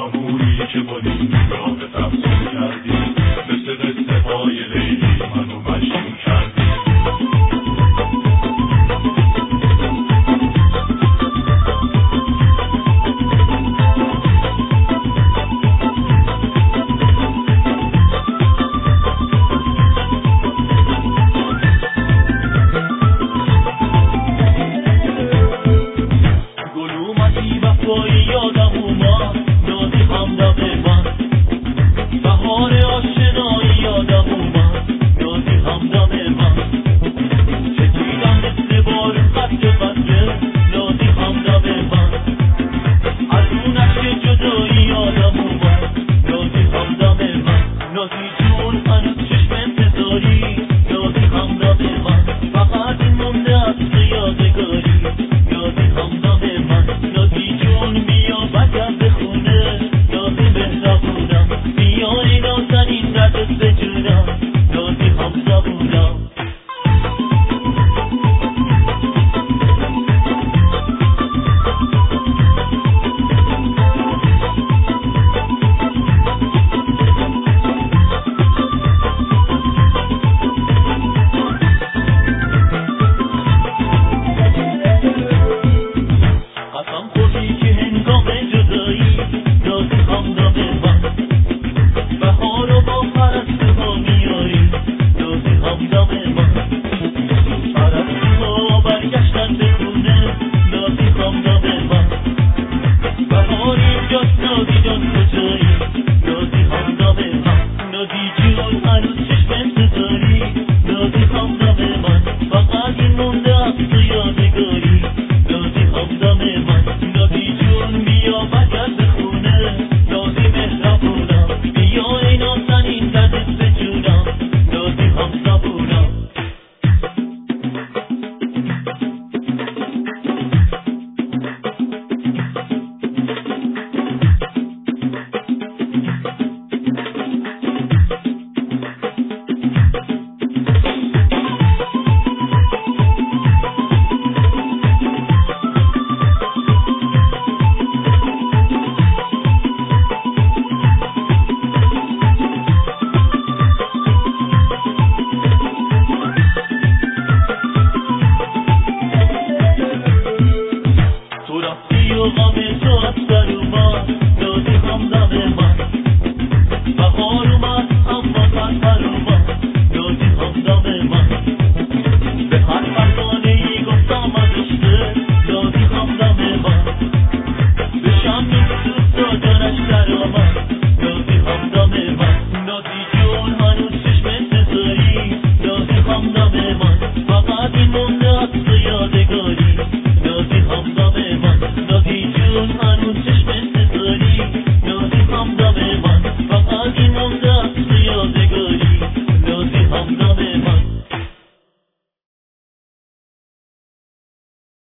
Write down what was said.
اموری که با نگاه تفسیر کردی، مثل قصه های لیلی منو مجنون کردی. یادم اومد دادی همدم من، بهار آشنایی یادم اومد دادی همدم من، چکیدم مثل بارون قطره قطره دادی همدم من، از اون عشق جدایی یادم اومد دادی همدم من، نازی جون هنوز چشم انتظاری دادی همدم من، فقط این مونده از تو یادگاری دادی همدم من، نازی جون بگم به خونه دادی مهربونم، بیاری نازنین دردت به جونم دادی همزبونم. قسم خوردی که هنگام جدایی دادی همدم من، بهار رو با پرستوها میاری دادی همدم من، پرستوها برگشتن به خونه دادی همدم من، بهار اینجاست نازی جان کجایی دادی همدم من، نازی جون هنوز